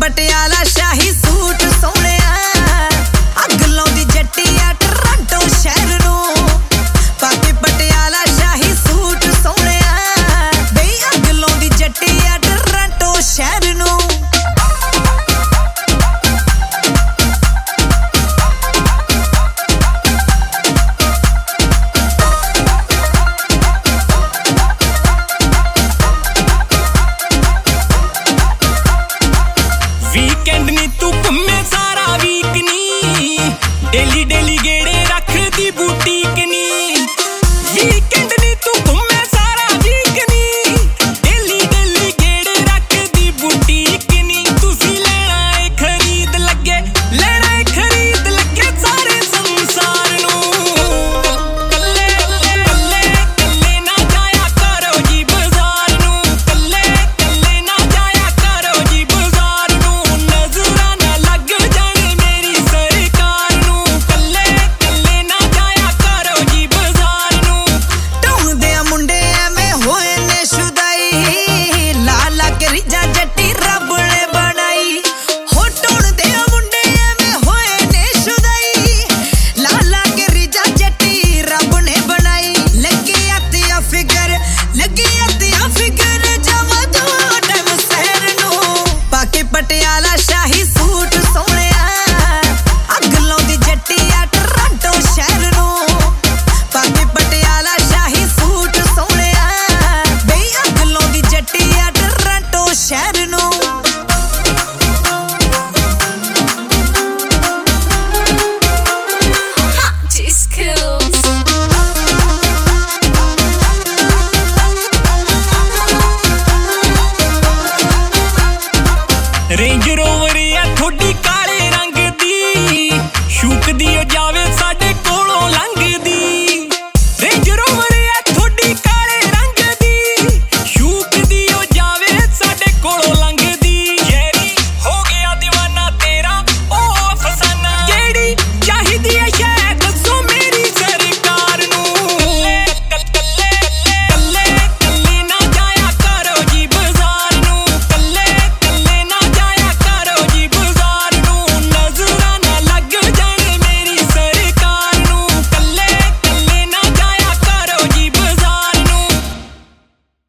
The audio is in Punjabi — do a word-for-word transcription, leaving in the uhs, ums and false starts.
ਪਟਿਆਲਾ ਸ਼ਾਹੀ ਸੂਟ ਸੋਹਣਿਆ ਅੱਗ ਲਾਉਂਦੀ ਜੱਟੀਆ ਟੋਰਾਂਟੋ ਸ਼ਹਿਰ ਨੂੰ ਪਾ ਕੇ ਪਟਿਆਲਾ ਸ਼ਾਹੀ ਸੂਟ ਸੋਹਣਿਆ ਬਈ ਅੱਗ ਲਾਉਂਦੀ ਜੱਟੀਆ ਟੋਰਾਂਟੋ ਸ਼ਹਿਰ ਨੂੰ ਵੀਕਐਂਡ ਨੀ ਤੂੰ ਘੁੰਮੇ ਸਾਰਾ ਵੀਕ ਨੀ ਡੇਲੀ ਡੇਲੀ ਗੇੜੇ ਰੱਖਦੀ ਬੂਟੀਕ ਨੀ ਵੀਕਐਂਡ ਨੀ ਤੂੰ ਘੁੰਮੇ ਸਾਰਾ ਵੀਕ ਨੀ ਡੇਲੀ ਡੇਲੀ ਗੇੜੇ ਰੱਖਦੀ ਬੂਟੀਕ ਨੀ ਤੁਸੀਂ ਲੈਣਾ ਏ ਖਰੀਦ ਲੱਗੇ ਲੈਣਾ ਏ ਖਰੀਦ ਲੱਗੇ ਸਾਰੇ ਸੰਸਾਰ ਨੂੰ ਕੱਲੇ ਕੱਲੇ ਕੱਲੇ ਨਾ ਜਾਇਆ ਕਰੋ ਜੀ ਬਾਜ਼ਾਰ ਨੂੰ ਕੱਲੇ ਕੱਲੇ ਨਾ ਜਾਇਆ ਕਰੋ ਜੀ ਬਾਜ਼ਾਰ ਨੂੰ ਨਜ਼ਰਾਂ ਨਾ ਲੱਗ ਜਾਣ ਮੇਰੀ ਸਰਕਾਰ ਨੂੰ ਕੱਲੇ ਕੱਲੇ ਨਾ ਜਾਇਆ ਕਰੋ ਜੀ ਬਾਜ਼ਾਰ ਨੂੰ ਢੋਂਦੇ ਆ ਮੁੰਡੇ ਐਵੇਂ ਹੋਏ ਨੇ ਸ਼ੁਦਾਈ ਲਾ ਲਾ ਕੇ ਰੀਝਾਂ ਜੱਟੀ ਰੱਬ ਨੇ ਬਣਾਈ ਹੋ ਢੋਂਦੇ ਆ ਮੁੰਡੇ ਐਵੇਂ ਹੋਏ ਨੇ ਸ਼ੁਦਾਈ ਲਾ ਲਾ ਕੇ ਰੀਝਾਂ ਜੱਟੀ ਰੱਬ ਨੇ ਬਣਾਈ ਲੱਗੀ ਆ ਫਿਕਰ ਲੱਗੀ ਆ ਫਿਕਰ ਜਾਵਾਂ ਦੋ ਟਾਈਮ ਸਹਿਰ ਨੂੰ ਪਾ ਕੇ ਪਟਿਆਲਾ ਸ਼ਾਹੀ ਸੂਟ ਸੋਹਣਿਆ ਅੱਗ ਲਾਉਂਦੀ ਜੱਟੀਆ ਟੋਰਾਂਟੋ ਸ਼ਹਿਰ ਨੂੰ ਪਾ ਕੇ ਪਟਿਆਲਾ ਸ਼ਾਹੀ ਸੂਟ ਸੋਹਣਿਆ ਬਈ ਅੱਗ ਲਾਉਂਦੀ ਜੱਟੀਆ ਟੋਰਾਂਟੋ ਸ਼ਹਿਰ ਨੂੰ ਰੇਂਜ ਰੋਵਰ